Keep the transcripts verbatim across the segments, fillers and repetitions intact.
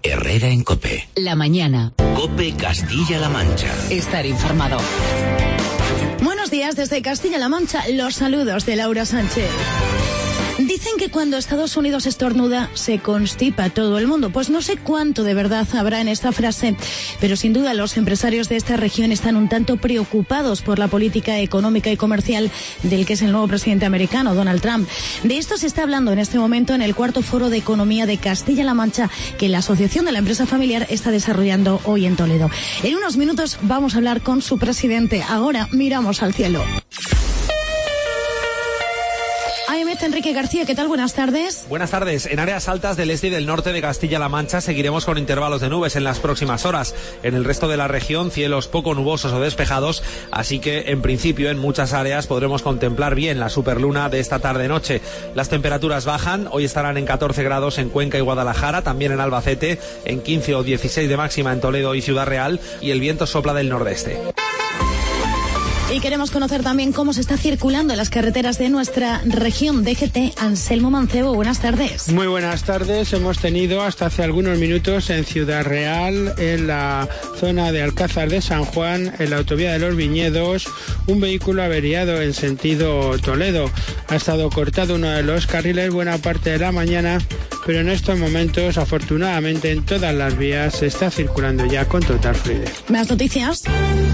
Herrera en COPE. La mañana. COPE Castilla-La Mancha. Estar informado. Buenos días desde Castilla-La Mancha. Los saludos de Laura Sánchez. Dicen que cuando Estados Unidos estornuda, se constipa todo el mundo. Pues no sé cuánto de verdad habrá en esta frase, pero sin duda los empresarios de esta región están un tanto preocupados por la política económica y comercial del que es el nuevo presidente americano, Donald Trump. De esto se está hablando en este momento en el cuarto foro de economía de Castilla-La Mancha que la Asociación de la Empresa Familiar está desarrollando hoy en Toledo. En unos minutos vamos a hablar con su presidente. Ahora miramos al cielo. Enrique García, ¿qué tal? Buenas tardes. Buenas tardes. En áreas altas del este y del norte de Castilla-La Mancha seguiremos con intervalos de nubes en las próximas horas. En el resto de la región, cielos poco nubosos o despejados, así que en principio en muchas áreas podremos contemplar bien la superluna de esta tarde-noche. Las temperaturas bajan, hoy estarán en catorce grados en Cuenca y Guadalajara, también en Albacete, en quince o dieciséis de máxima en Toledo y Ciudad Real, y el viento sopla del nordeste. Y queremos conocer también cómo se está circulando en las carreteras de nuestra región. D G T, Anselmo Mancebo, buenas tardes. Muy buenas tardes. Hemos tenido hasta hace algunos minutos en Ciudad Real, en la zona de Alcázar de San Juan, en la autovía de los Viñedos, un vehículo averiado en sentido Toledo. Ha estado cortado uno de los carriles buena parte de la mañana, pero en estos momentos, afortunadamente, en todas las vías se está circulando ya con total fluidez. ¿Más noticias?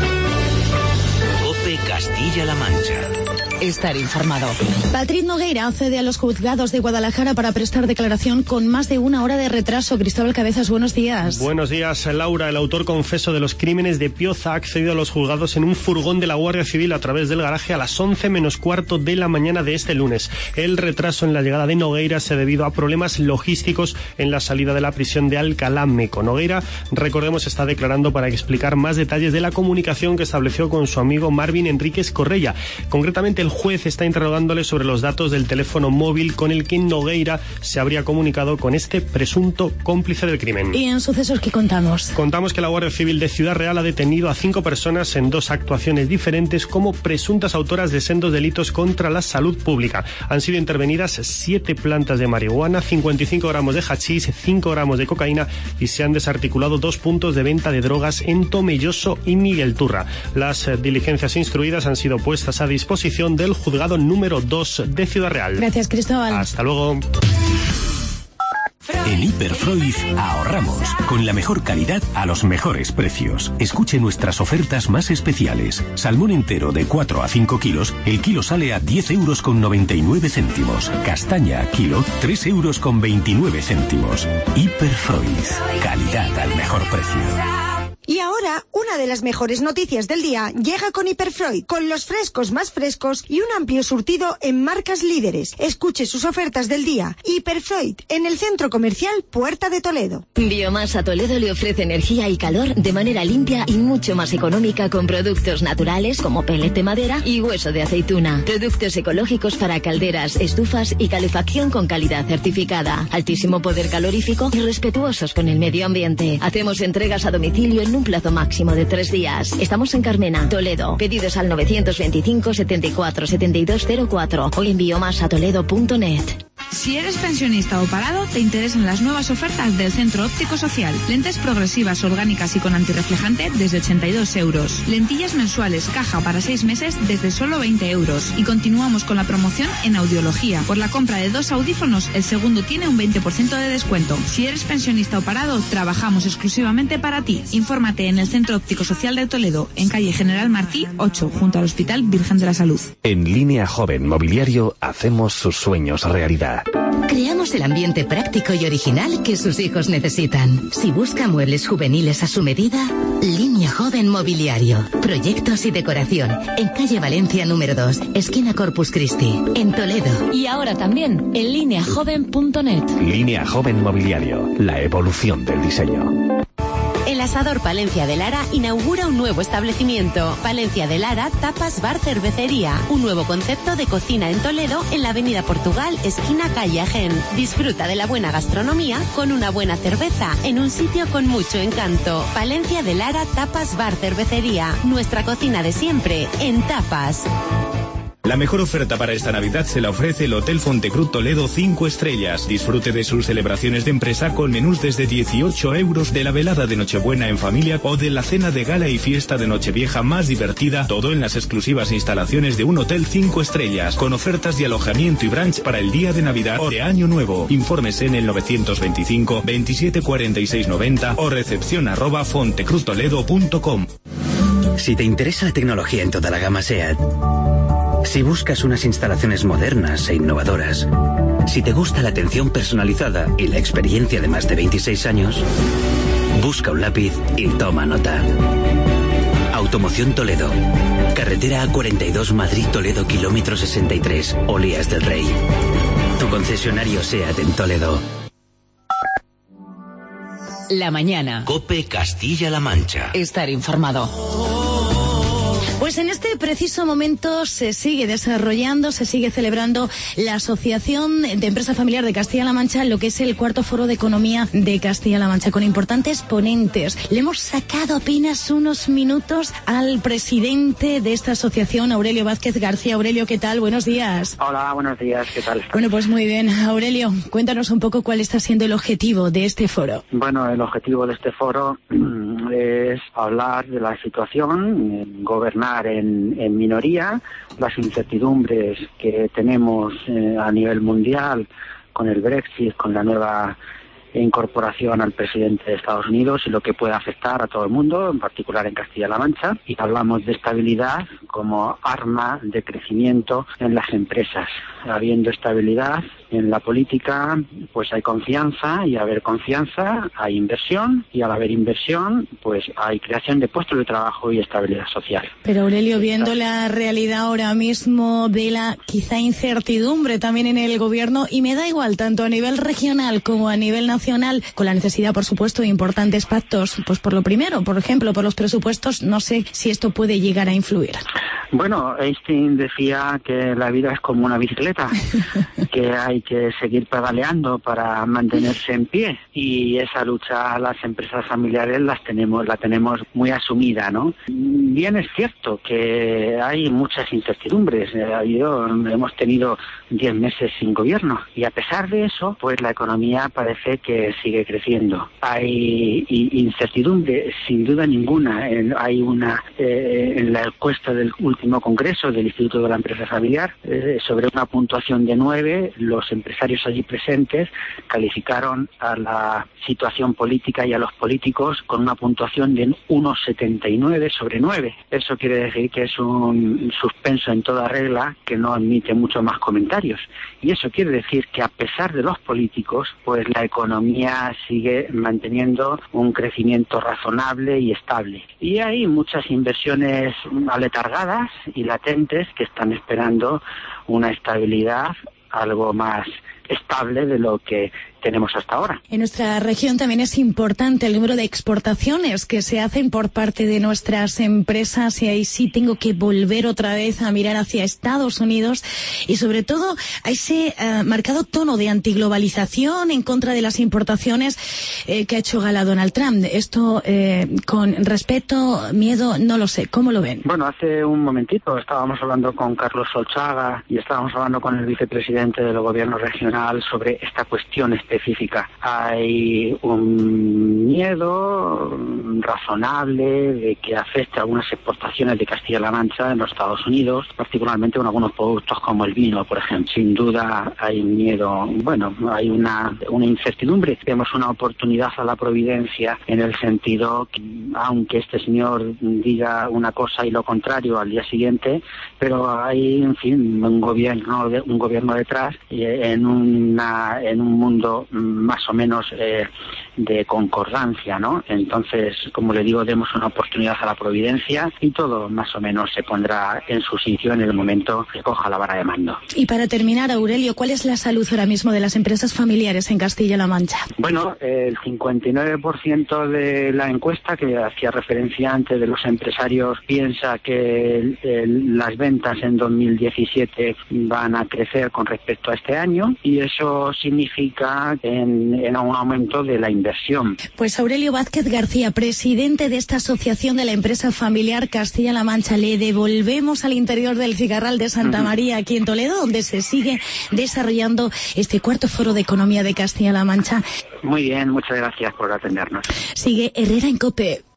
Castilla-La Mancha. Estar informado. Patrick Nogueira accede a los juzgados de Guadalajara para prestar declaración con más de una hora de retraso. Cristóbal Cabezas, buenos días. Buenos días, Laura. El autor confeso de los crímenes de Pioza ha accedido a los juzgados en un furgón de la Guardia Civil a través del garaje a las once menos cuarto de la mañana de este lunes. El retraso en la llegada de Nogueira se ha debido a problemas logísticos en la salida de la prisión de Alcalá Meco. Nogueira, recordemos, está declarando para explicar más detalles de la comunicación que estableció con su amigo Marvin Enríquez Correia. Concretamente, el juez está interrogándole sobre los datos del teléfono móvil con el que Nogueira se habría comunicado con este presunto cómplice del crimen. ¿Y en sucesos qué contamos? Contamos que la Guardia Civil de Ciudad Real ha detenido a cinco personas en dos actuaciones diferentes como presuntas autoras de sendos delitos contra la salud pública. Han sido intervenidas siete plantas de marihuana, cincuenta y cinco gramos de hachís, cinco gramos de cocaína y se han desarticulado dos puntos de venta de drogas en Tomelloso y Miguel Turra. Las diligencias instruidas han sido puestas a disposición del juzgado número dos de Ciudad Real. Gracias, Cristóbal. Hasta luego. En Hiperfreud ahorramos con la mejor calidad a los mejores precios. Escuche nuestras ofertas más especiales. Salmón entero de cuatro a cinco kilos, el kilo sale a diez euros con noventa y nueve céntimos. Castaña kilo, tres euros con veintinueve céntimos. Hiperfreud, calidad al mejor precio. Y ahora, una de las mejores noticias del día llega con Hiperfreud, con los frescos más frescos y un amplio surtido en marcas líderes. Escuche sus ofertas del día. Hiperfreud, en el Centro Comercial Puerta de Toledo. Biomasa Toledo le ofrece energía y calor de manera limpia y mucho más económica con productos naturales como pellet de madera y hueso de aceituna. Productos ecológicos para calderas, estufas y calefacción con calidad certificada. Altísimo poder calorífico y respetuosos con el medio ambiente. Hacemos entregas a domicilio en un plazo máximo de tres días. Estamos en Carmena, Toledo. Pedidos al novecientos veinticinco, setenta y cuatro, setenta y dos cero cuatro o en biomasatoledo punto net. Si eres pensionista o parado, te interesan las nuevas ofertas del Centro Óptico Social. Lentes progresivas, orgánicas y con antirreflejante desde ochenta y dos euros. Lentillas mensuales, caja para seis meses desde solo veinte euros. Y continuamos con la promoción en audiología. Por la compra de dos audífonos, el segundo tiene un veinte por ciento de descuento. Si eres pensionista o parado, trabajamos exclusivamente para ti. Infórmate en el Centro Óptico Social de Toledo, en calle General Martí ocho, junto al Hospital Virgen de la Salud. En Línea Joven Mobiliario hacemos sus sueños realidad. Creamos el ambiente práctico y original que sus hijos necesitan. Si busca muebles juveniles a su medida, Línea Joven Mobiliario. Proyectos y decoración. En calle Valencia número dos, esquina Corpus Christi, en Toledo. Y ahora también en línea joven punto net. Línea Joven Mobiliario. La evolución del diseño. El Asador Palencia de Lara inaugura un nuevo establecimiento. Palencia de Lara, tapas, bar, cervecería. Un nuevo concepto de cocina en Toledo, en la avenida Portugal, esquina calle Agen. Disfruta de la buena gastronomía con una buena cerveza en un sitio con mucho encanto. Palencia de Lara, tapas, bar, cervecería. Nuestra cocina de siempre, en tapas. La mejor oferta para esta Navidad se la ofrece el Hotel Fontecruz Toledo cinco estrellas. Disfrute de sus celebraciones de empresa con menús desde dieciocho euros, de la velada de Nochebuena en familia o de la cena de gala y fiesta de Nochevieja más divertida, todo en las exclusivas instalaciones de un hotel cinco estrellas, con ofertas de alojamiento y brunch para el día de Navidad o de Año Nuevo. Infórmese en el novecientos veinticinco veintisiete cuarenta y seis noventa o recepción arroba fontecruztoledo punto com. Si te interesa la tecnología en toda la gama SEAT, si buscas unas instalaciones modernas e innovadoras, si te gusta la atención personalizada y la experiencia de más de veintiséis años, busca un lápiz y toma nota. Automoción Toledo. Carretera A cuarenta y dos Madrid-Toledo, kilómetro sesenta y tres, Olías del Rey. Tu concesionario SEAT en Toledo. La mañana. COPE Castilla-La Mancha. Estar informado. Pues en este preciso momento se sigue desarrollando, se sigue celebrando la Asociación de Empresa Familiar de Castilla-La Mancha, lo que es el cuarto Foro de Economía de Castilla-La Mancha, con importantes ponentes. Le hemos sacado apenas unos minutos al presidente de esta asociación, Aurelio Vázquez García. Aurelio, ¿qué tal? Buenos días. Hola, buenos días, ¿qué tal? Bueno, pues muy bien. Aurelio, cuéntanos un poco cuál está siendo el objetivo de este foro. Bueno, el objetivo de este foro es hablar de la situación, gobernar En, en minoría, las incertidumbres que tenemos eh, a nivel mundial con el Brexit, con la nueva incorporación al presidente de Estados Unidos y lo que puede afectar a todo el mundo, en particular en Castilla-La Mancha. Y hablamos de estabilidad como arma de crecimiento en las empresas. Habiendo estabilidad en la política, pues hay confianza, y al haber confianza hay inversión, y al haber inversión, pues hay creación de puestos de trabajo y estabilidad social. Pero Aurelio, viendo la realidad ahora mismo de la quizá incertidumbre también en el gobierno, y me da igual, tanto a nivel regional como a nivel nacional, con la necesidad, por supuesto, de importantes pactos, pues por lo primero, por ejemplo, por los presupuestos, no sé si esto puede llegar a influir. Bueno, Einstein decía que la vida es como una bicicleta, que hay que seguir pedaleando para mantenerse en pie, y esa lucha las empresas familiares las tenemos, la tenemos muy asumida, ¿no? Bien es cierto que hay muchas incertidumbres. Ha habido, hemos tenido diez meses sin gobierno, y a pesar de eso, pues la economía parece que sigue creciendo. Hay incertidumbre, sin duda ninguna. Hay una eh, en la encuesta del último congreso del Instituto de la Empresa Familiar, eh, sobre una puntuación de nueve, los empresarios allí presentes calificaron a la situación política y a los políticos con una puntuación de uno coma setenta y nueve sobre nueve. Eso quiere decir que es un suspenso en toda regla que no admite mucho más comentarios. Y eso quiere decir que a pesar de los políticos, pues la economía sigue manteniendo un crecimiento razonable y estable. Y hay muchas inversiones aletargadas y latentes que están esperando una estabilidad algo más estable de lo que tenemos hasta ahora. En nuestra región también es importante el número de exportaciones que se hacen por parte de nuestras empresas, y ahí sí tengo que volver otra vez a mirar hacia Estados Unidos, y sobre todo a ese uh, marcado tono de antiglobalización en contra de las importaciones eh, que ha hecho gala Donald Trump. Esto eh, con respeto, miedo, no lo sé. ¿Cómo lo ven? Bueno, hace un momentito estábamos hablando con Carlos Solchaga y estábamos hablando con el vicepresidente del gobierno regional sobre esta cuestión específica. Hay un miedo razonable de que afecte a algunas exportaciones de Castilla-La Mancha en los Estados Unidos, particularmente con algunos productos como el vino, por ejemplo. Sin duda hay miedo, bueno, hay una, una incertidumbre. Tenemos una oportunidad a la providencia en el sentido que, aunque este señor diga una cosa y lo contrario al día siguiente, pero hay, en fin, un gobierno, de, un gobierno detrás eh, en una, en un mundo más o menos eh, de concordancia, ¿no? Entonces, como le digo, demos una oportunidad a la providencia y todo más o menos se pondrá en su sitio en el momento que coja la vara de mando. Y para terminar, Aurelio, ¿cuál es la salud ahora mismo de las empresas familiares en Castilla-La Mancha? Bueno, el cincuenta y nueve por ciento de la encuesta que hacía referencia antes de los empresarios piensa que el, el, las ventas en dos mil diecisiete van a crecer con respecto a este año, y eso significa en, en un aumento de la inversión. Pues Aurelio Vázquez García, presidente presidente de esta asociación de la empresa familiar Castilla-La Mancha. Le devolvemos al interior del Cigarral de Santa María, aquí en Toledo, donde se sigue desarrollando este cuarto foro de economía de Castilla-La Mancha. Muy bien, muchas gracias por atendernos. Sigue Herrera en COPE.